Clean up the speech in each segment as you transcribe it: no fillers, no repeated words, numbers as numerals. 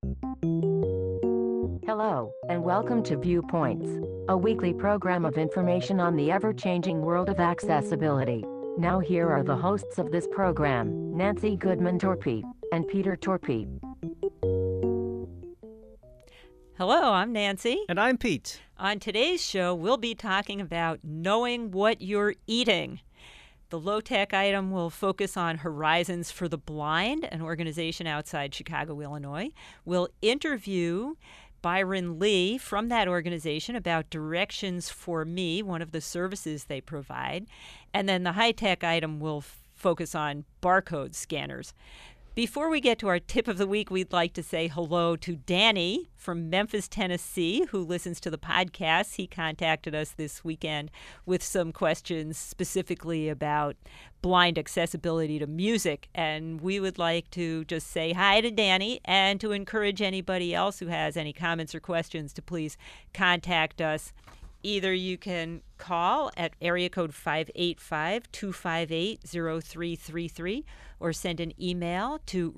Hello, and welcome to Viewpoints, a weekly program of information on the ever-changing world of accessibility. Now here are the hosts of this program, Nancy Goodman Torpey and Peter Torpey. Hello, I'm Nancy. And I'm Pete. On today's show, we'll be talking about knowing what you're eating. The low-tech item will focus on Horizons for the Blind, an organization outside Chicago, Illinois. We'll interview Byron Lee from that organization about Directions for Me, one of the services they provide. And then the high-tech item will focus on barcode scanners. Before we get to our tip of the week, we'd like to say hello to Danny from Memphis, Tennessee, who listens to the podcast. He contacted us this weekend with some questions specifically about blind accessibility to music. And we would like to just say hi to Danny and to encourage anybody else who has any comments or questions to please contact us. Either you can call at area code 585-258-0333 or send an email to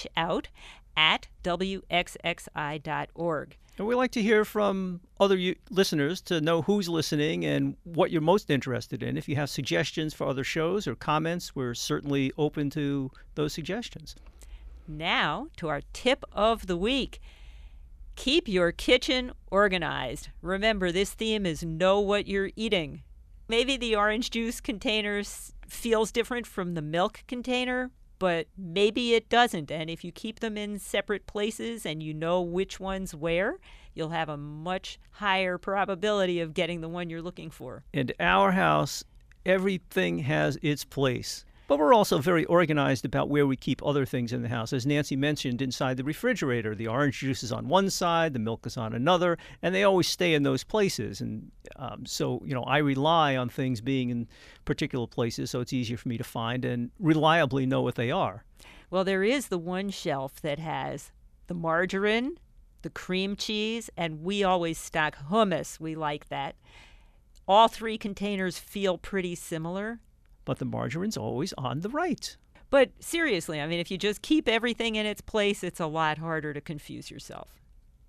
reachout@wxxi.org. And we like to hear from other listeners to know who's listening and what you're most interested in. If you have suggestions for other shows or comments, we're certainly open to those suggestions. Now to our tip of the week. Keep your kitchen organized. Remember, this theme is know what you're eating. Maybe the orange juice container feels different from the milk container, but maybe it doesn't. And if you keep them in separate places and you know which one's where, you'll have a much higher probability of getting the one you're looking for. In our house, everything has its place. But we're also very organized about where we keep other things in the house. As Nancy mentioned, inside the refrigerator, the orange juice is on one side, the milk is on another, and they always stay in those places. And so I rely on things being in particular places so it's easier for me to find and reliably know what they are. Well, there is the one shelf that has the margarine, the cream cheese, and we always stock hummus. We like that. All three containers feel pretty similar. But the margarine's always on the right. But seriously, I mean, if you just keep everything in its place, it's a lot harder to confuse yourself.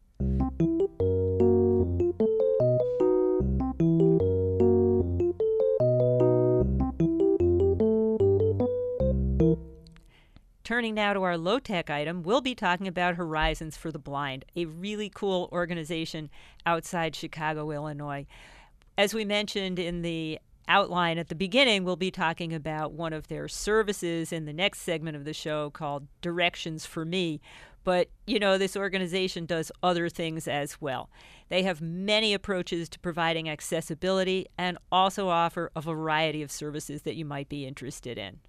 Turning now to our low-tech item, we'll be talking about Horizons for the Blind, a really cool organization outside Chicago, Illinois. As we mentioned in the outline at the beginning, we'll be talking about one of their services in the next segment of the show called Directions for Me. But, this organization does other things as well. They have many approaches to providing accessibility and also offer a variety of services that you might be interested in.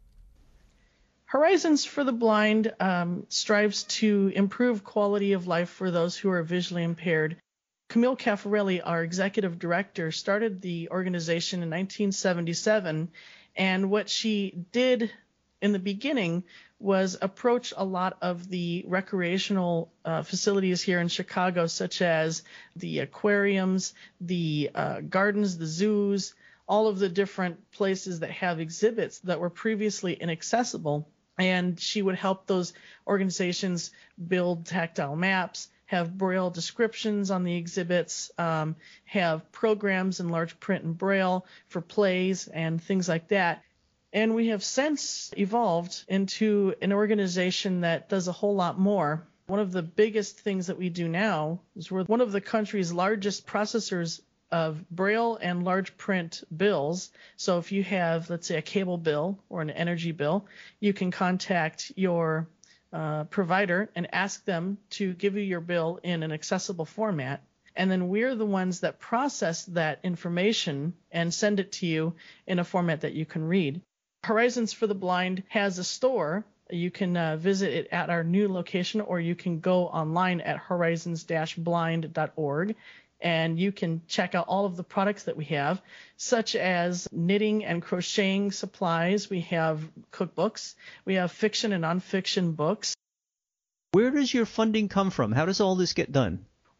Horizons for the Blind strives to improve quality of life for those who are visually impaired. Camille Caffarelli, our executive director, started the organization in 1977, and what she did in the beginning was approach a lot of the recreational facilities here in Chicago, such as the aquariums, the gardens, the zoos, all of the different places that have exhibits that were previously inaccessible. And she would help those organizations build tactile maps, have Braille descriptions on the exhibits, have programs in large print and Braille for plays and things like that. And we have since evolved into an organization that does a whole lot more. One of the biggest things that we do now is we're one of the country's largest processors of Braille and large print bills. So if you have, let's say, a cable bill or an energy bill, you can contact your provider and ask them to give you your bill in an accessible format. And then we're the ones that process that information and send it to you in a format that you can read. Horizons for the Blind has a store. You can visit it at our new location, or you can go online at horizons-blind.org. And you can check out all of the products that we have, such as knitting and crocheting supplies. We have cookbooks. We have fiction and nonfiction books. Where does your funding come from? How does all this get done?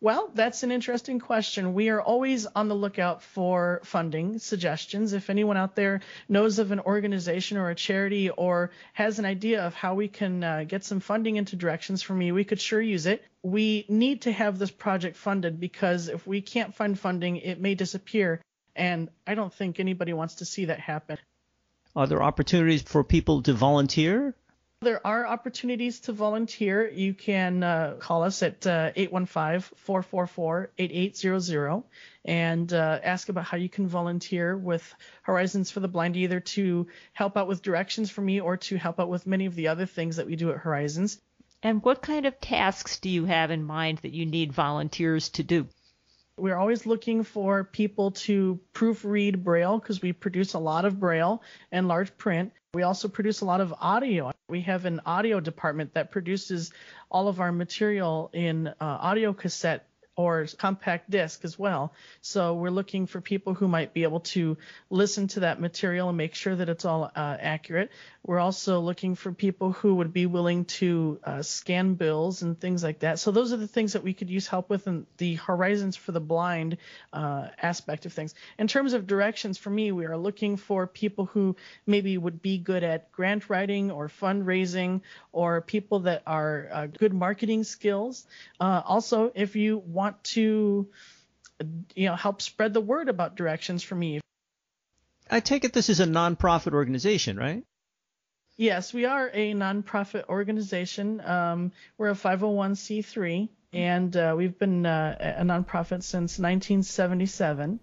Well, that's an interesting question. We are always on the lookout for funding suggestions. If anyone out there knows of an organization or a charity or has an idea of how we can get some funding into Directions for Me, we could sure use it. We need to have this project funded because if we can't find funding, it may disappear. And I don't think anybody wants to see that happen. Are there opportunities for people to volunteer? There are opportunities to volunteer. You can call us at 815-444-8800 and ask about how you can volunteer with Horizons for the Blind, either to help out with Directions for Me or to help out with many of the other things that we do at Horizons. And what kind of tasks do you have in mind that you need volunteers to do? We're always looking for people to proofread Braille because we produce a lot of Braille and large print. We also produce a lot of audio. We have an audio department that produces all of our material in audio cassette or compact disc as well. So we're looking for people who might be able to listen to that material and make sure that it's all accurate. We're also looking for people who would be willing to scan bills and things like that. So those are the things that we could use help with in the Horizons for the Blind aspect of things. In terms of Directions for Me, we are looking for people who maybe would be good at grant writing or fundraising, or people that are good marketing skills. Also, if you want to help spread the word about Directions for Me. I take it this is a nonprofit organization, right? Yes, we are a nonprofit organization. We're a 501c3, and we've been a nonprofit since 1977.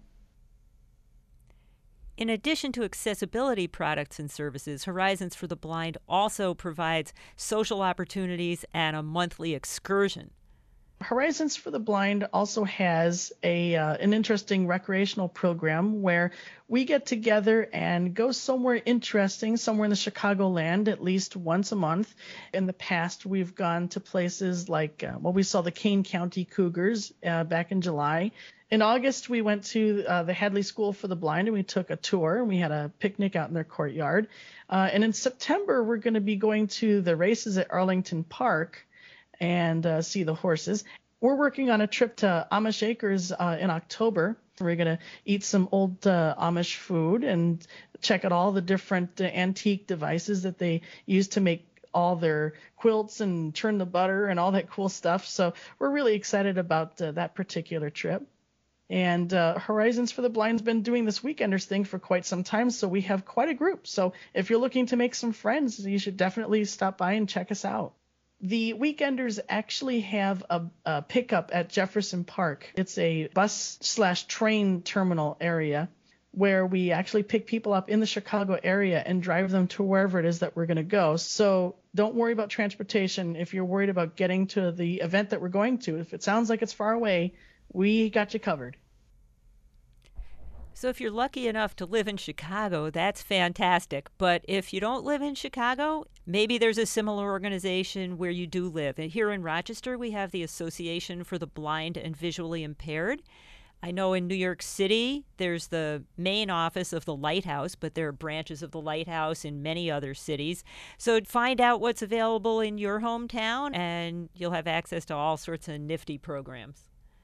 In addition to accessibility products and services, Horizons for the Blind also provides social opportunities and a monthly excursion. Horizons for the Blind also has an interesting recreational program where we get together and go somewhere interesting, somewhere in the Chicagoland, at least once a month. In the past, we've gone to places like, we saw the Kane County Cougars back in July. In August, we went to the Hadley School for the Blind, and we took a tour, and we had a picnic out in their courtyard. And in September, we're going to be going to the races at Arlington Park and see the horses. We're working on a trip to Amish Acres in October. We're going to eat some old Amish food and check out all the different antique devices that they use to make all their quilts and churn the butter and all that cool stuff. So we're really excited about that particular trip. And Horizons for the Blind's been doing this Weekenders thing for quite some time, so we have quite a group. So if you're looking to make some friends, you should definitely stop by and check us out. The Weekenders actually have a pickup at Jefferson Park. It's a bus/train terminal area where we actually pick people up in the Chicago area and drive them to wherever it is that we're going to go. So don't worry about transportation if you're worried about getting to the event that we're going to. If it sounds like it's far away, we got you covered. So if you're lucky enough to live in Chicago, that's fantastic. But if you don't live in Chicago, maybe there's a similar organization where you do live. And here in Rochester, we have the Association for the Blind and Visually Impaired. I know in New York City, there's the main office of the Lighthouse, but there are branches of the Lighthouse in many other cities. So find out what's available in your hometown, and you'll have access to all sorts of nifty programs.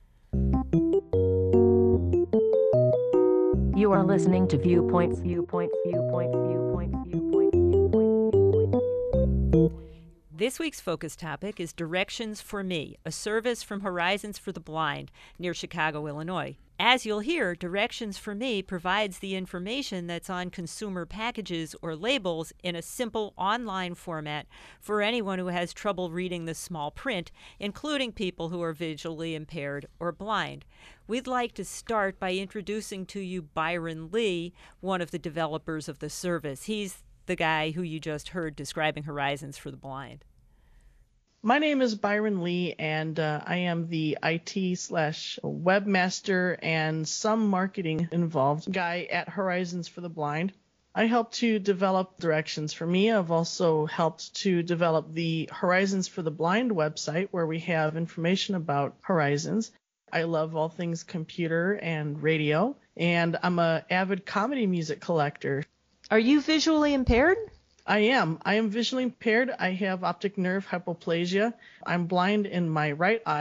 You are listening to Viewpoints. This week's focus topic is Directions for Me, a service from Horizons for the Blind near Chicago, Illinois. As you'll hear, Directions for Me provides the information that's on consumer packages or labels in a simple online format for anyone who has trouble reading the small print, including people who are visually impaired or blind. We'd like to start by introducing to you Byron Lee, one of the developers of the service. He's the guy who you just heard describing Horizons for the Blind. My name is Byron Lee, and I am the IT/webmaster and some marketing involved guy at Horizons for the Blind. I help to develop Directions for Me. I've also helped to develop the Horizons for the Blind website, where we have information about Horizons. I love all things computer and radio, and I'm an avid comedy music collector. Are you visually impaired? I am. I am visually impaired. I have optic nerve hypoplasia. I'm blind in my right eye,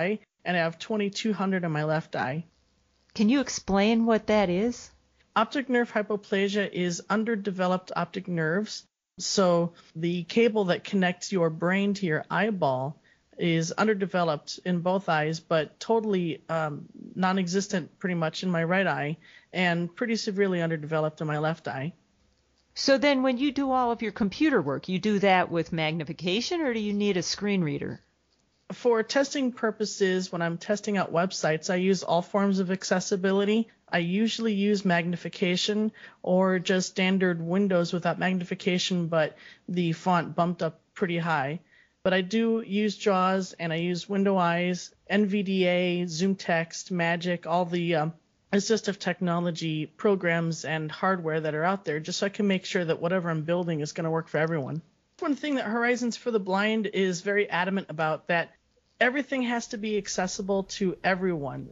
and I have 2200 in my left eye. Can you explain what that is? Optic nerve hypoplasia is underdeveloped optic nerves. So the cable that connects your brain to your eyeball is underdeveloped in both eyes, but totally non-existent pretty much in my right eye and pretty severely underdeveloped in my left eye. So then when you do all of your computer work, you do that with magnification, or do you need a screen reader? For testing purposes, when I'm testing out websites, I use all forms of accessibility. I usually use magnification or just standard windows without magnification, but the font bumped up pretty high. But I do use JAWS, and I use Window Eyes, NVDA, Zoom Text, Magic, all the assistive technology programs and hardware that are out there, just so I can make sure that whatever I'm building is going to work for everyone. One thing that Horizons for the Blind is very adamant about, that everything has to be accessible to everyone.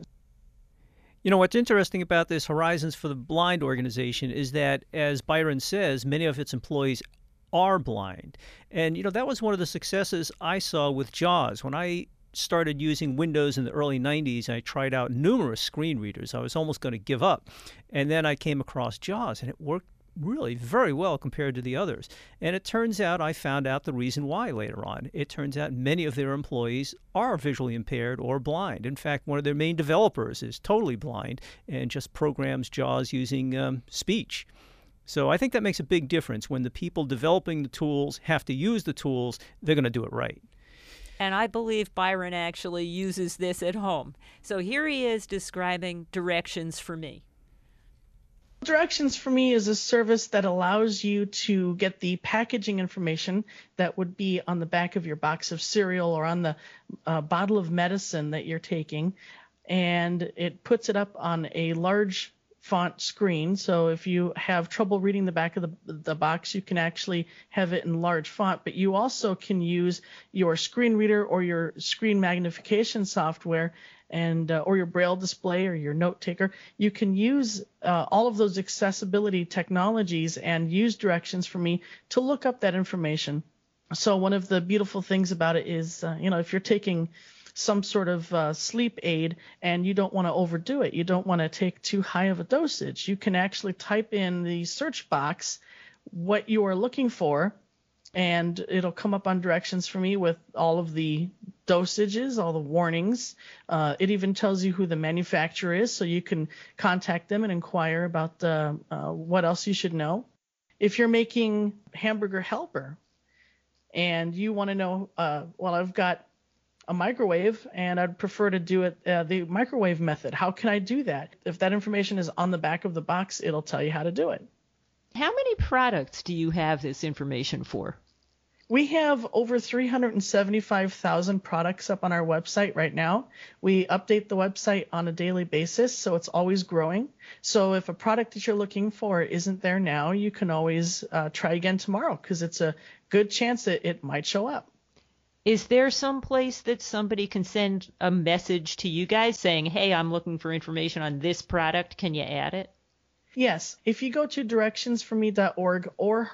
You know, what's interesting about this Horizons for the Blind organization is that, as Byron says, many of its employees are blind. And, you know, that was one of the successes I saw with JAWS. When I started using Windows in the early 90s, I tried out numerous screen readers. I was almost going to give up. And then I came across JAWS, and it worked really very well compared to the others. And it turns out I found out the reason why later on. It turns out many of their employees are visually impaired or blind. In fact, one of their main developers is totally blind and just programs JAWS using speech. So I think that makes a big difference. When the people developing the tools have to use the tools, they're going to do it right. And I believe Byron actually uses this at home. So here he is describing Directions for Me. Directions for Me is a service that allows you to get the packaging information that would be on the back of your box of cereal or on the bottle of medicine that you're taking, and it puts it up on a large font screen. So if you have trouble reading the back of the box, you can actually have it in large font, but you also can use your screen reader or your screen magnification software and or your Braille display or your note taker. You can use all of those accessibility technologies and use Directions for Me to look up that information. So one of the beautiful things about it is, if you're taking some sort of sleep aid and you don't want to overdo it, you don't want to take too high of a dosage, you can actually type in the search box what you are looking for, and it'll come up on Directions for Me with all of the dosages, all the warnings. It even tells you who the manufacturer is, so you can contact them and inquire about what else you should know. If you're making hamburger helper and you want to know, I've got a microwave and I'd prefer to do it the microwave method. How can I do that? If that information is on the back of the box, it'll tell you how to do it. How many products do you have this information for? We have over 375,000 products up on our website right now. We update the website on a daily basis, so it's always growing. So if a product that you're looking for isn't there now, you can always try again tomorrow, because it's a good chance that it might show up. Is there some place that somebody can send a message to you guys saying, hey, I'm looking for information on this product, can you add it? Yes. If you go to directionsforme.org or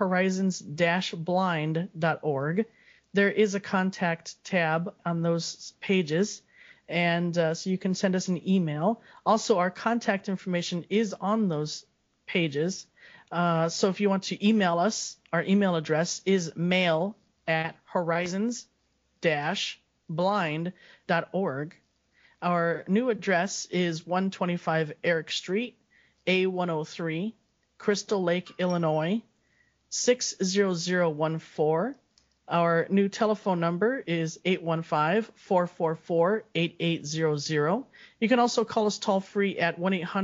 horizons-blind.org, there is a contact tab on those pages, and so you can send us an email. Also, our contact information is on those pages. So if you want to email us, our email address is mail@horizons-blind.org. Our new address is 125 Eric Street, A103, Crystal Lake, Illinois, 60014. Our new telephone number is 815-444-8800. You can also call us toll-free at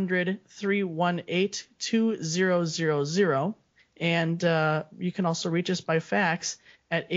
1-800-318-2000. And you can also reach us by fax at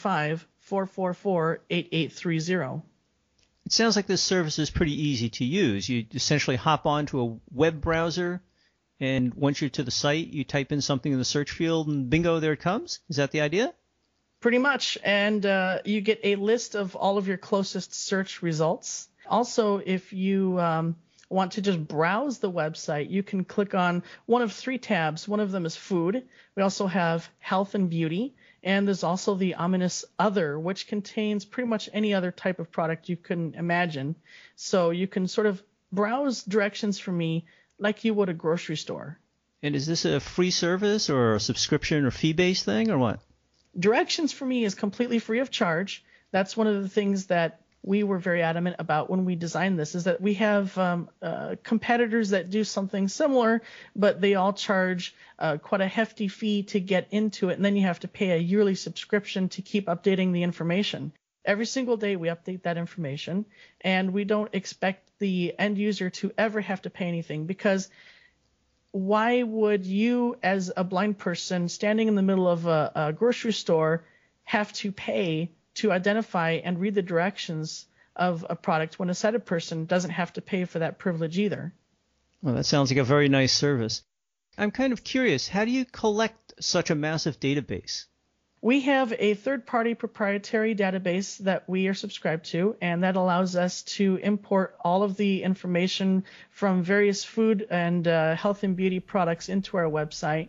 815-444-8830. It sounds like this service is pretty easy to use. You essentially hop onto a web browser, and once you're to the site, you type in something in the search field, and bingo, there it comes. Is that the idea? Pretty much. And you get a list of all of your closest search results. Also, if you want to just browse the website, you can click on one of three tabs. One of them is food. We also have health and beauty. And there's also the ominous other, which contains pretty much any other type of product you can imagine. So you can sort of browse directions for me like you would a grocery store. And is this a free service or a subscription or fee-based thing or what? Directions for me is completely free of charge. That's one of the things that we were very adamant about when we designed this, is that we have competitors that do something similar, but they all charge quite a hefty fee to get into it, and then you have to pay a yearly subscription to keep updating the information. Every single day we update that information, and we don't expect the end user to ever have to pay anything, because why would you, as a blind person standing in the middle of a grocery store, have to pay to identify and read the directions of a product when a sighted person doesn't have to pay for that privilege either? Well, that sounds like a very nice service. I'm kind of curious, how do you collect such a massive database? We have a third-party proprietary database that we are subscribed to, and that allows us to import all of the information from various food and health and beauty products into our website.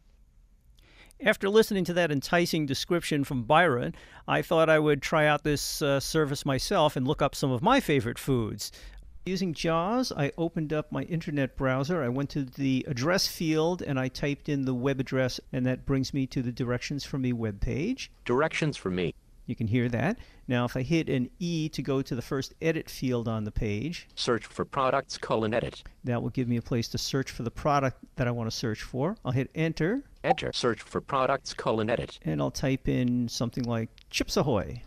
After listening to that enticing description from Byron, I thought I would try out this service myself and look up some of my favorite foods. Using JAWS, I opened up my internet browser. I went to the address field and I typed in the web address, and that brings me to the Directions for Me webpage. Directions for Me. You can hear that. Now, if I hit an E to go to the first edit field on the page, Search for products, edit. that will give me a place to search for the product that I want to search for. I'll hit Enter, Enter. Search for products, edit. and I'll type in something like Chips Ahoy.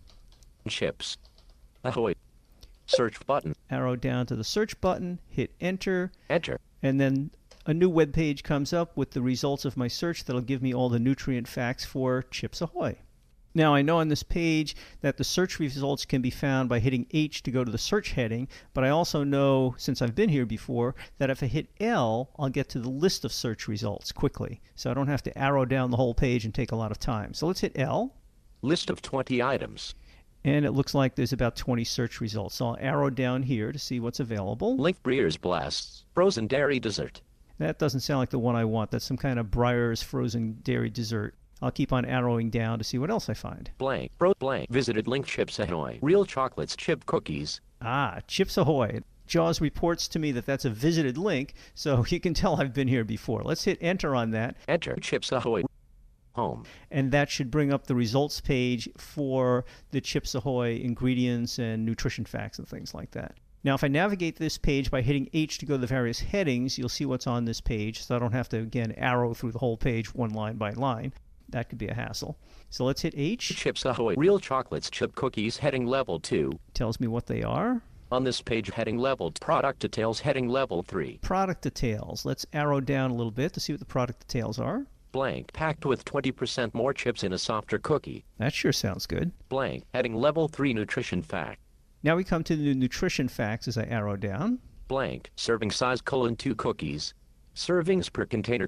Chips Ahoy. Search button. Arrow down to the search button, hit Enter, Enter. and then a new web page comes up with the results of my search that'll give me all the nutrient facts for Chips Ahoy. Now, I know on this page that the search results can be found by hitting H to go to the search heading, but I also know, since I've been here before, that if I hit L, I'll get to the list of search results quickly. So I don't have to arrow down the whole page and take a lot of time. So let's hit L. List of 20 items. And it looks like there's about 20 search results. So I'll arrow down here to see what's available. Link Breyers Blasts. Frozen dairy dessert. That doesn't sound like the one I want. That's some kind of Breyers frozen dairy dessert. I'll keep on arrowing down to see what else I find. Blank. Blank. Visited link Chips Ahoy. Real chocolates chip cookies. Ah, Chips Ahoy. JAWS reports to me that that's a visited link, so you can tell I've been here before. Let's hit Enter on that. Enter. Chips Ahoy. Home. And that should bring up the results page for the Chips Ahoy ingredients and nutrition facts and things like that. Now, if I navigate this page by hitting H to go to the various headings, you'll see what's on this page, so I don't have to, again, arrow through the whole page one line by line. That could be a hassle. So let's hit H. Chips Ahoy. Real chocolates chip cookies. Heading level 2. Tells me what they are. On this page, heading level product details. Heading level 3. Product details. Let's arrow down a little bit to see what the product details are. Blank. Packed with 20% more chips in a softer cookie. That sure sounds good. Blank. Heading level 3 nutrition fact. Now we come to the nutrition facts as I arrow down. Blank. Serving size: 2 cookies. Servings per container: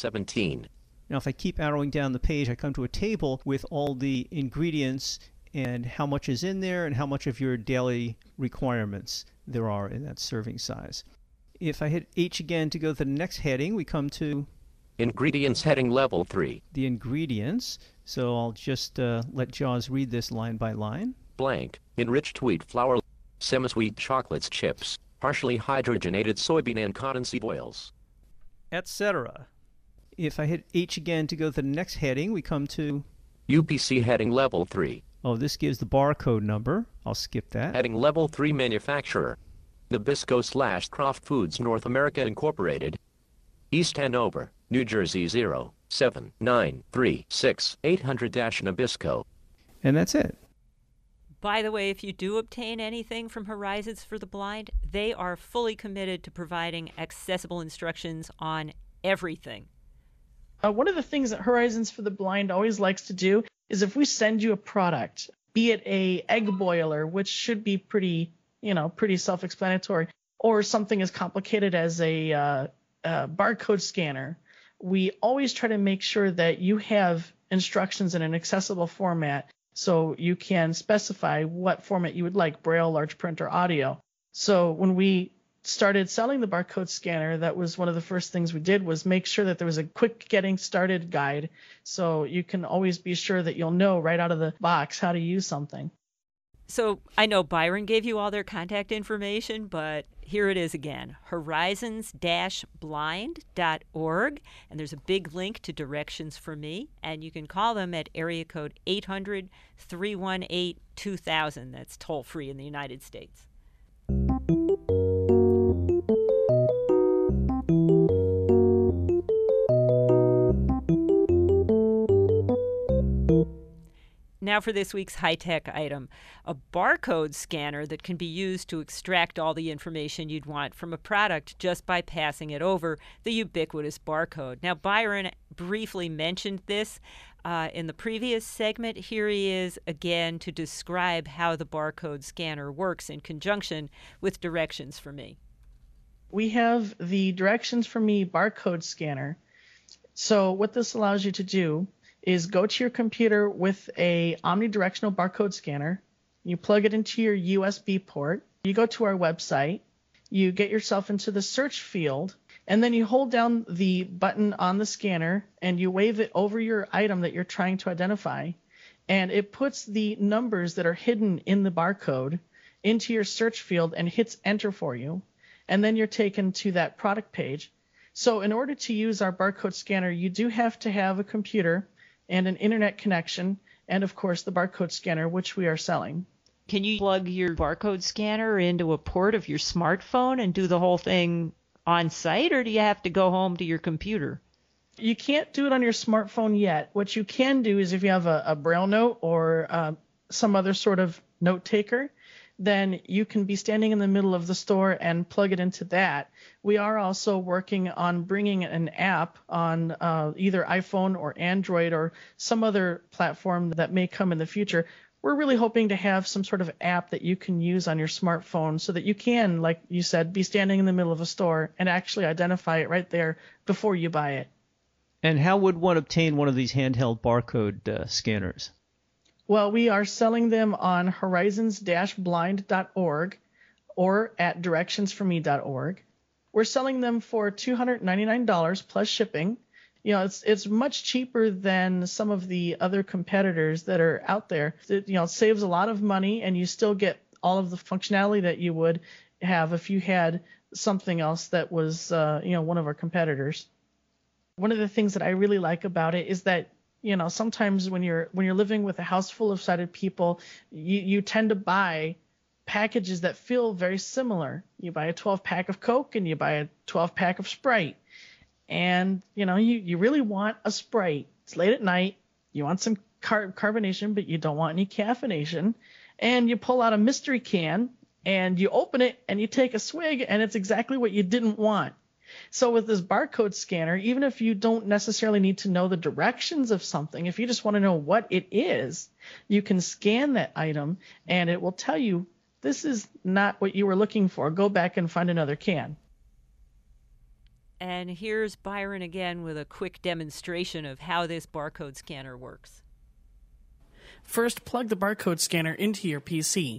17. Now if I keep arrowing down the page, I come to a table with all the ingredients and how much is in there and how much of your daily requirements there are in that serving size. If I hit H again to go to the next heading, we come to Ingredients. Heading level 3. the ingredients. So I'll just let JAWS read this line by line. Blank. Enriched wheat flour, semi-sweet chocolates chips, partially hydrogenated soybean and cottonseed oils, etc. If I hit H again to go to the next heading, we come to, UPC. Heading level 3. oh, this gives the barcode number. I'll skip that. Heading level 3 manufacturer. Nabisco/Kraft Foods North America Incorporated. East Hanover, New Jersey 07936 800-Nabisco. And that's it. By the way, if you do obtain anything from Horizons for the Blind, they are fully committed to providing accessible instructions on everything. One of the things that Horizons for the Blind always likes to do is if we send you a product, be it a egg boiler, which should be pretty self-explanatory, or something as complicated as a barcode scanner, we always try to make sure that you have instructions in an accessible format so you can specify what format you would like: Braille, large print, or audio. So when we started selling the barcode scanner, that was one of the first things we did, was make sure that there was a quick getting started guide, so you can always be sure that you'll know right out of the box how to use something. So I know Byron gave you all their contact information, but here it is again, horizons-blind.org, and there's a big link to Directions for Me, and you can call them at area code 800-318-2000. That's toll-free in the United States. Now for this week's high-tech item, a barcode scanner that can be used to extract all the information you'd want from a product just by passing it over the ubiquitous barcode. Now, Byron briefly mentioned this in the previous segment. Here he is again to describe how the barcode scanner works in conjunction with Directions for Me. We have the Directions for Me barcode scanner. So what this allows you to do is go to your computer with a omnidirectional barcode scanner. You plug it into your USB port. You go to our website. You get yourself into the search field, and then you hold down the button on the scanner and you wave it over your item that you're trying to identify, and it puts the numbers that are hidden in the barcode into your search field and hits enter for you, and then you're taken to that product page. So in order to use our barcode scanner, you do have to have a computer and an internet connection, and of course the barcode scanner, which we are selling. Can you plug your barcode scanner into a port of your smartphone and do the whole thing on site, or do you have to go home to your computer? You can't do it on your smartphone yet. What you can do is if you have a Braille note or some other sort of note taker, then you can be standing in the middle of the store and plug it into that. We are also working on bringing an app on either iPhone or Android or some other platform that may come in the future. We're really hoping to have some sort of app that you can use on your smartphone so that you can, like you said, be standing in the middle of a store and actually identify it right there before you buy it. And how would one obtain one of these handheld barcode scanners? Well, we are selling them on horizons-blind.org or at directionsforme.org. We're selling them for $299 plus shipping. You know, it's much cheaper than some of the other competitors that are out there. It saves a lot of money, and you still get all of the functionality that you would have if you had something else that was, one of our competitors. One of the things that I really like about it is that sometimes when you're living with a house full of sighted people, you tend to buy packages that feel very similar. You buy a 12-pack of Coke and you buy a 12-pack of Sprite. And, you really want a Sprite. It's late at night. You want some carbonation, but you don't want any caffeination. And you pull out a mystery can and you open it and you take a swig, and it's exactly what you didn't want. So with this barcode scanner, even if you don't necessarily need to know the directions of something, if you just want to know what it is, you can scan that item and it will tell you, this is not what you were looking for. Go back and find another can. And here's Byron again with a quick demonstration of how this barcode scanner works. First, plug the barcode scanner into your PC.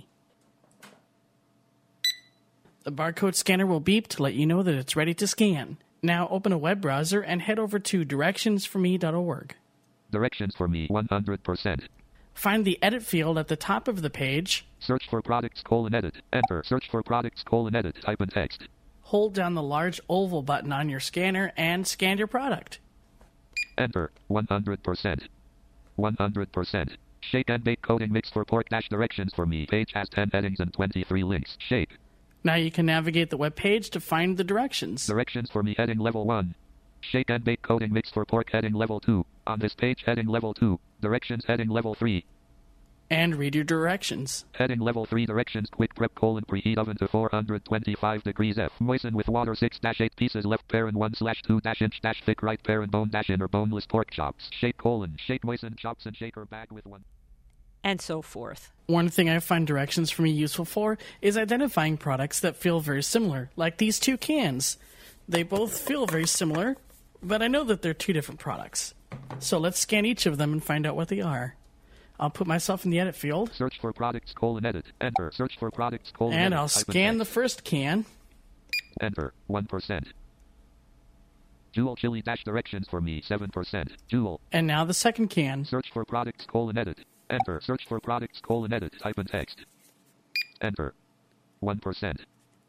The barcode scanner will beep to let you know that it's ready to scan. Now open a web browser and head over to directionsforme.org. Directions for Me 100%. Find the edit field at the top of the page. Search for products : edit. Enter. Search for products : edit. Type in text. Hold down the large oval button on your scanner and scan your product. Enter. 100%. 100%. Shake and bake coding mix for pork - Directions for Me. Page has 10 headings and 23 links. Shake. Now you can navigate the web page to find the directions. Directions for Me heading level 1. Shake and bake coding mix for pork heading level 2. On this page heading level 2. Directions heading level 3. And read your directions. Heading level 3 directions: quick prep : preheat oven to 425 degrees F. Moisten with water 6-8 pieces left parent 1/2-inch thick right parent bone - inner boneless pork chops. Shake : shake moisten chops and shaker bag with one. And so forth. One thing I find Directions for Me useful for is identifying products that feel very similar, like these two cans. They both feel very similar, but I know that they're two different products. So let's scan each of them and find out what they are. I'll put myself in the edit field. Search for products : edit. Enter. Search for products : and edit. I'll scan the first can. Enter. 1%. Jewel chili dash directions for me. 7%. Jewel. And now the second can. Search for products, edit. Enter. Search for products, edit. Type in text. Enter. 1%.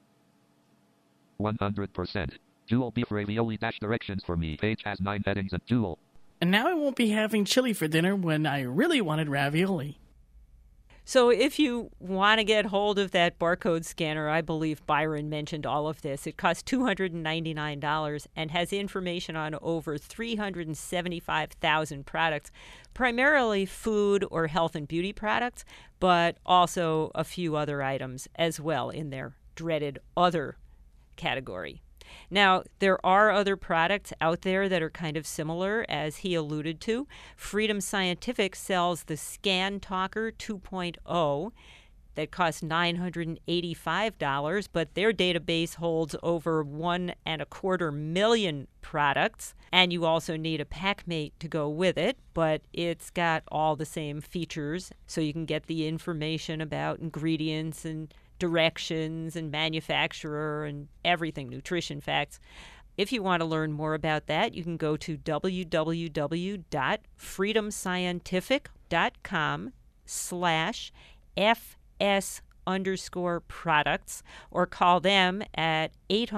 100%. Jewel beef ravioli dash directions for me. Page has 9 headings and Jewel. And now I won't be having chili for dinner when I really wanted ravioli. So if you want to get hold of that barcode scanner, I believe Byron mentioned all of this. It costs $299 and has information on over 375,000 products, primarily food or health and beauty products, but also a few other items as well in their dreaded other category. Now, there are other products out there that are kind of similar, as he alluded to. Freedom Scientific sells the Scan Talker 2.0 that costs $985, but their database holds over 1.25 million products. And you also need a PackMate to go with it, but it's got all the same features, so you can get the information about ingredients and directions and manufacturer and everything, nutrition facts. If you want to learn more about that, you can go to www.freedomscientific.com/FS_products or call them at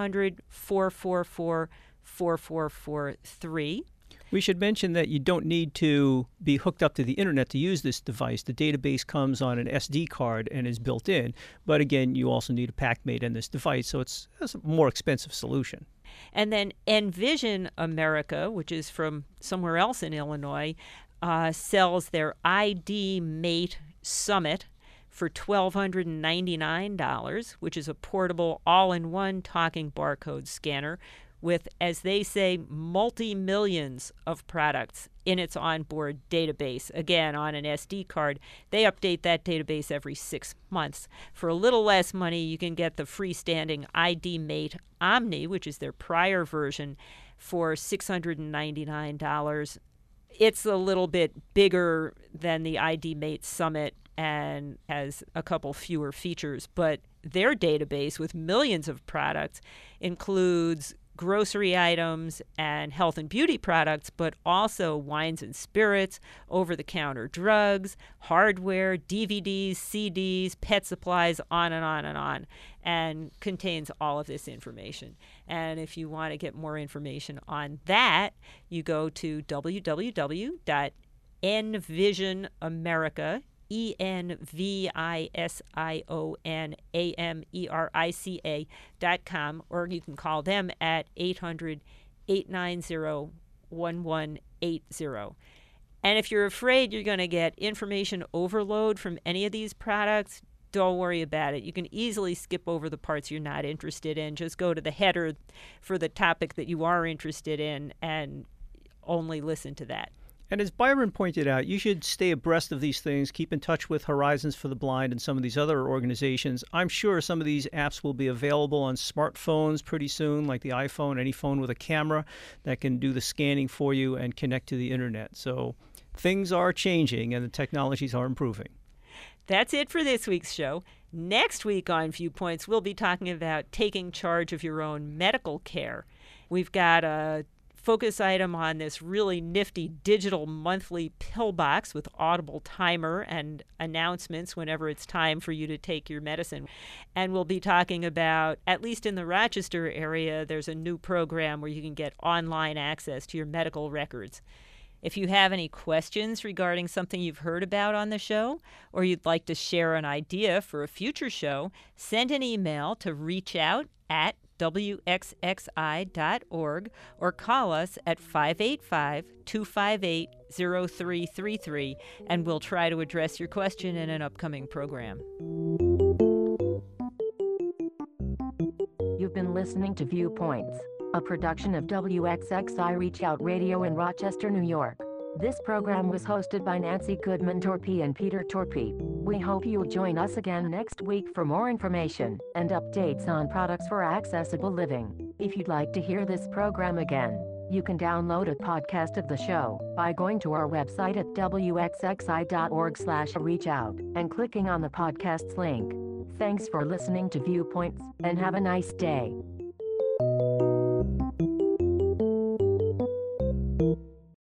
800-444-4443. We should mention that you don't need to be hooked up to the internet to use this device. The database comes on an SD card and is built in. But again, you also need a PackMate in this device, so it's a more expensive solution. And then Envision America, which is from somewhere else in Illinois, sells their ID Mate Summit for $1,299, which is a portable all-in-one talking barcode scanner with, as they say, multi-millions of products in its onboard database. Again, on an SD card. They update that database every 6 months. For a little less money, you can get the freestanding ID Mate Omni, which is their prior version, for $699. It's a little bit bigger than the ID Mate Summit and has a couple fewer features, but their database with millions of products includes grocery items and health and beauty products, but also wines and spirits, over-the-counter drugs, hardware, DVDs, CDs, pet supplies, on and on and on, and contains all of this information. And if you want to get more information on that, you go to www.envisionamerica.com. ENVISIONAMERICA.com, or you can call them at 800-890-1180. And if you're afraid you're going to get information overload from any of these products, don't worry about it. You can easily skip over the parts you're not interested in. Just go to the header for the topic that you are interested in and only listen to that. And as Byron pointed out, you should stay abreast of these things, keep in touch with Horizons for the Blind and some of these other organizations. I'm sure some of these apps will be available on smartphones pretty soon, like the iPhone, any phone with a camera that can do the scanning for you and connect to the internet. So things are changing and the technologies are improving. That's it for this week's show. Next week on Viewpoints, we'll be talking about taking charge of your own medical care. We've got a focus item on this really nifty digital monthly pill box with audible timer and announcements whenever it's time for you to take your medicine. And we'll be talking about, at least in the Rochester area, there's a new program where you can get online access to your medical records. If you have any questions regarding something you've heard about on the show, or you'd like to share an idea for a future show, send an email to reachout@wxxi.org or call us at 585-258-0333, and we'll try to address your question in an upcoming program. You've been listening to Viewpoints, a production of WXXI Reach Out Radio in Rochester, New York. This program was hosted by Nancy Goodman Torpy and Peter Torpy. We hope you'll join us again next week for more information and updates on products for accessible living. If you'd like to hear this program again, you can download a podcast of the show by going to our website at wxxi.org/reachout and clicking on the podcasts link. Thanks for listening to Viewpoints, and have a nice day.